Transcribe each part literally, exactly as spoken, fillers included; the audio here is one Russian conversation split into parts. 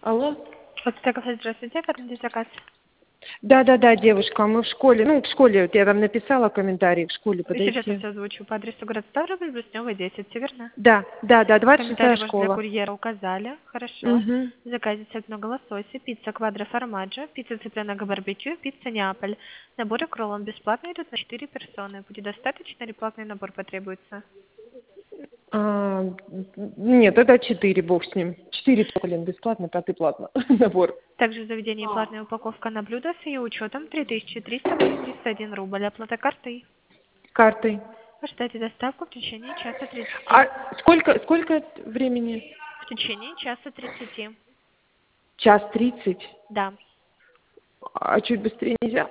Алло? Подстаков, здравствуйте, оформите заказ. Да-да-да, девушка, мы в школе, ну, в школе, вот я там написала комментарий, в школе Сейчас я подойти. все озвучу по адресу город Ставрополь, Блеснёва, десять, все верно? Да, да, да, двадцать шестая Комментарий ваш для школа. курьера указали, хорошо. Угу. В заказе цветного лосося, пицца квадро формаджо, пицца цыпленок барбекю, пицца Неаполь. Наборы кроллом бесплатно идут на четыре персоны. Будет достаточно или платный набор потребуется? А, нет, это четыре, бог с ним. Четыре, блин, бесплатно, пятый платно. Набор. Также в заведении платная упаковка на блюдо с ее учетом три тысячи триста восемьдесят один рубль. Оплата картой. Картой. Ожидайте доставку в течение часа тридцати. А сколько, сколько времени? В течение часа тридцати. Час тридцать. Да. А чуть быстрее нельзя?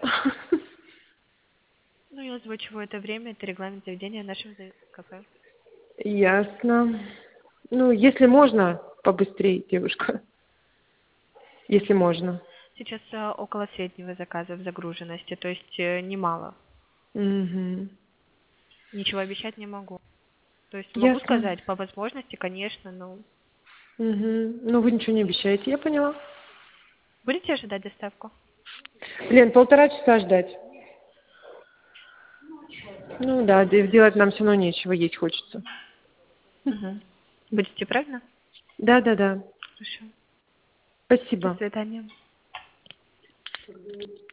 Ну, я озвучиваю это время, это регламент заведения нашего за- кафе. Ясно. Ну, если можно, побыстрее, девушка. Если можно. Сейчас э, около среднего заказа в загруженности, то есть э, немало. Угу. Ничего обещать не могу. То есть могу Ясно. сказать, по возможности, конечно, но... Угу. Ну, вы ничего не обещаете, я поняла. Будете ожидать доставку? Лен, полтора часа ждать. Ну да, де- делать нам все равно нечего, есть хочется. Угу. Будете, правильно? Да, да, да. Хорошо. До Спасибо. свидания.